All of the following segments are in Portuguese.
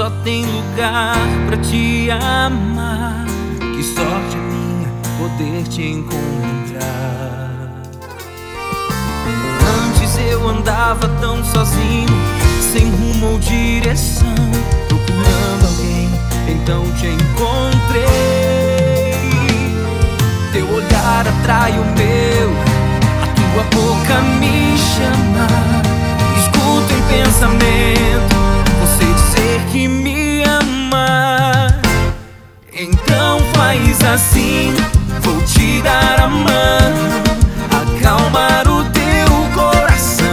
só tem lugar pra te amar. Que sorte a minha poder te encontrar. Antes eu andava tão sozinho, sem rumo ou direção, procurando alguém, então te encontrei. Teu olhar atrai o meu, a tua boca me chama. Escuto em pensamento você dizer que me ama. Então faz assim, vou te dar a mão, acalmar o teu coração,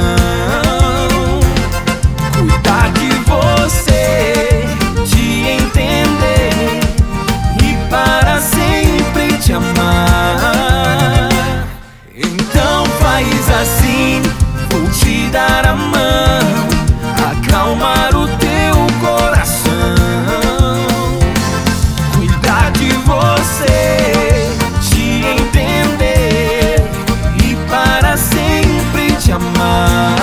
cuidar de você, te entender e para sempre te amar. Então faz assim, vou te dar a mão, acalmar o teu coração, cuidar de você, te entender e para sempre te amar.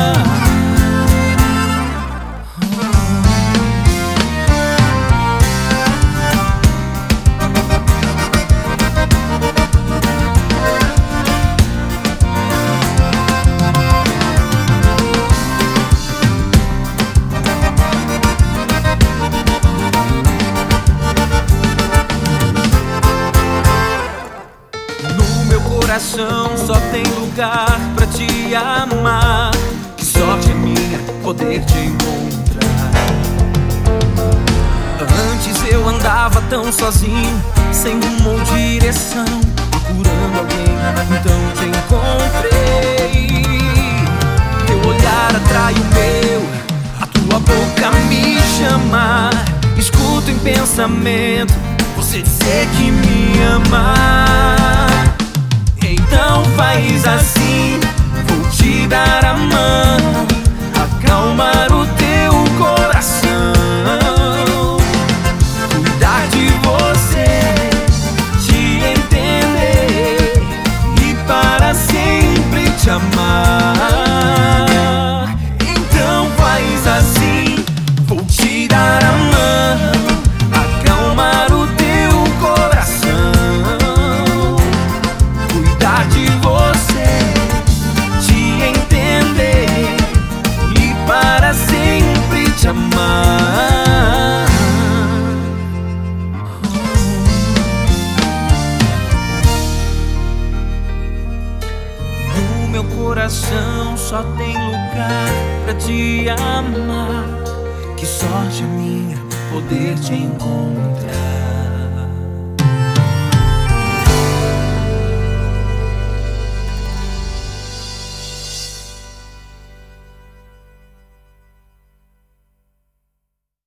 Só tem lugar pra te amar. Que sorte é minha poder te encontrar. Antes eu andava tão sozinho, sem rumo ou direção, procurando alguém, então te encontrei. Teu olhar atrai o meu, a tua boca me chama. Escuto em pensamento você dizer que me ama. Então faz assim, vou te dar a mão, acalmar o teu coração, cuidar de você, te entender e para sempre te amar. Então faz assim, vou te dar a mão, acalmar o teu coração, de você, te entender e para sempre te amar. No meu coração só tem lugar pra te amar. Que sorte a minha poder te encontrar.